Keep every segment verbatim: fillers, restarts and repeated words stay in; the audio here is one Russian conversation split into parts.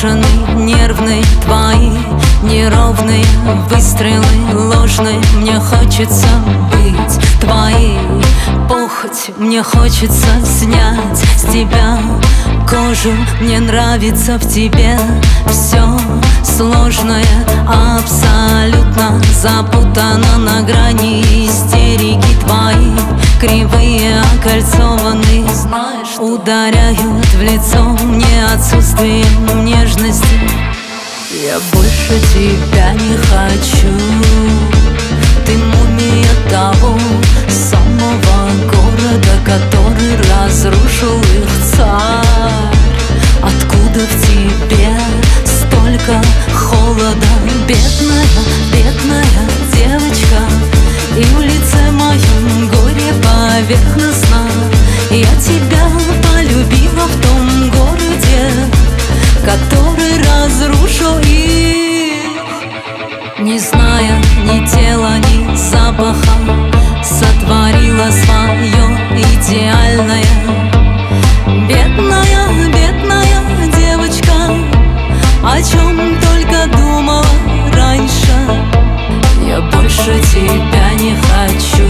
бешеный, нервный, твои неровные выстрелы ложные. Мне хочется быть твоей похоть, мне хочется снять с тебя кожу. Мне нравится в тебе все сложное, абсолютно запутано на грани истерики. Твои кривые окольцованные, знаешь, ударяют в лицо мне отсутствием нежности. Я больше тебя не хочу. Ты мумия того самого города, который разрушил их царь. Откуда в тебе столько холода? Бедная, бедная девочка, и в лице моем горе поверхностно. Я тебя полюбила в том городе, который разрушил их. Не зная ни тела, ни запаха, сотворила свое идеальное. Бедная, бедная девочка, о чем только думала раньше. Я больше тебя не хочу.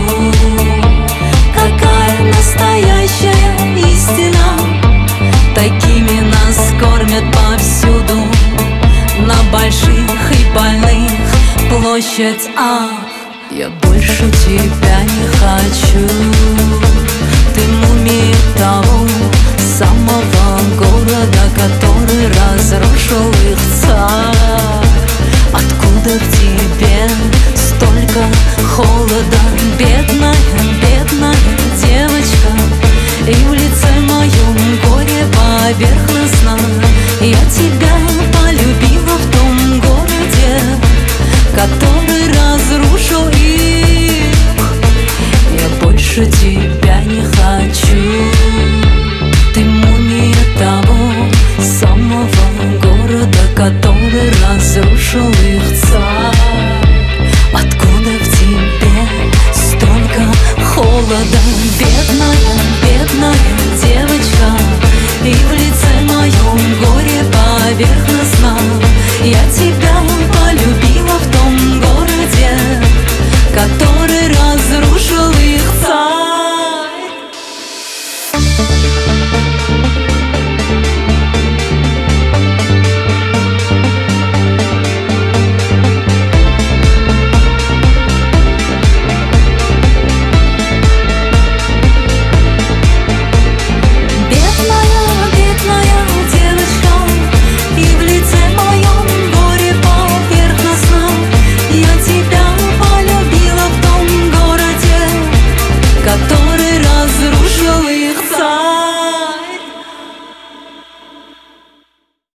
Какая настоящая истина? Такими нас кормят повсюду, на больших и больных площадь. Ах, я больше тебя не хочу. Ты мумия того самого города, который разрушил их царь. Откуда в тебе столько холода? Бедная, бедная девочка, и в лице моем горе поверхностно. Я тебя полюбила в том городе, который разрушил их. Я больше тебя не хочу. Ты мумия того самого города, который разрушил их царь. Откуда в тебе столько холода? Бедная, бедная девочка, и в лице моем горе поверхностно.